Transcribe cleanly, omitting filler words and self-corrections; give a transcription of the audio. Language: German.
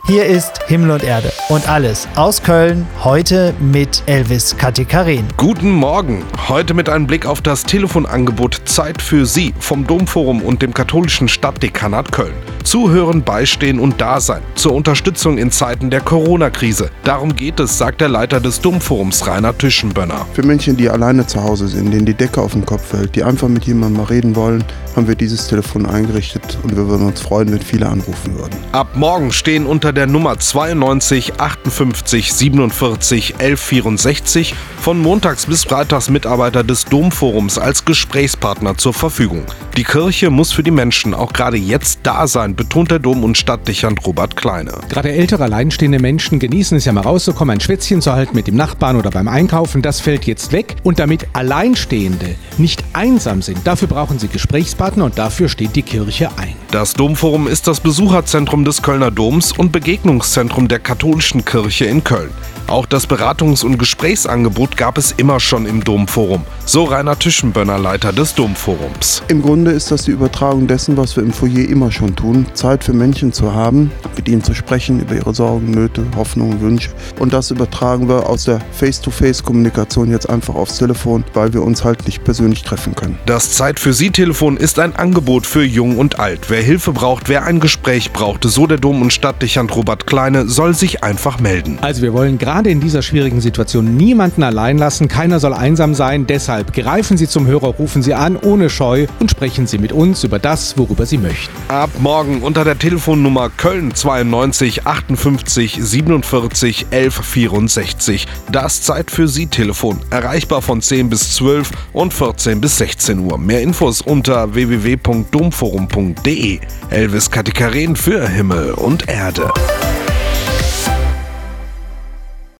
Hier ist Himmel und Erde und alles aus Köln, heute mit Elvis Katikarin. Guten Morgen, heute mit einem Blick auf das Telefonangebot Zeit für Sie vom Domforum und dem katholischen Stadtdekanat Köln. Zuhören, beistehen und da sein, zur Unterstützung in Zeiten der Corona-Krise. Darum geht es, sagt der Leiter des Domforums, Rainer Tischenbönner. Für Menschen, die alleine zu Hause sind, denen die Decke auf den Kopf fällt, die einfach mit jemandem mal reden wollen, haben wir dieses Telefon eingerichtet und wir würden uns freuen, wenn viele anrufen würden. Ab morgen stehen unter der Nummer 92 58 47 11 64 von montags bis freitags Mitarbeiter des Domforums als Gesprächspartner zur Verfügung. Die Kirche muss für die Menschen auch gerade jetzt da sein, betont der Dom- und Stadtdechant Robert Kleine. Gerade ältere, alleinstehende Menschen genießen es ja mal rauszukommen, ein Schwätzchen zu halten mit dem Nachbarn oder beim Einkaufen. Das fällt jetzt weg. Und damit Alleinstehende nicht einsam sind, dafür brauchen sie Gesprächspartner und dafür steht die Kirche ein. Das Domforum ist das Besucherzentrum des Kölner Doms und Begegnungszentrum der katholischen Kirche in Köln. Auch das Beratungs- und Gesprächsangebot gab es immer schon im Domforum, so Rainer Tischenbönner, Leiter des Domforums. Im Grunde ist das die Übertragung dessen, was wir im Foyer immer schon tun, Zeit für Menschen zu haben, mit ihnen zu sprechen über ihre Sorgen, Nöte, Hoffnungen, Wünsche. Und das übertragen wir aus der Face-to-Face-Kommunikation jetzt einfach aufs Telefon, weil wir uns halt nicht persönlich treffen können. Das Zeit für Sie-Telefon ist ein Angebot für Jung und Alt. Wer Hilfe braucht, wer ein Gespräch braucht, so der Dom- und Stadtdechant Robert Kleine, soll sich einfach melden. Also wir wollen gerade in dieser schwierigen Situation niemanden allein lassen. Keiner soll einsam sein. Deshalb greifen Sie zum Hörer, rufen Sie an, ohne Scheu und sprechen Sie mit uns über das, worüber Sie möchten. Ab morgen unter der Telefonnummer Köln 92 58 47 11 64. Das Zeit für Sie Telefon. Erreichbar von 10 bis 12 und 14 bis 16 Uhr. Mehr Infos unter www.domforum.de. Elvis Katikarin für Himmel und Erde.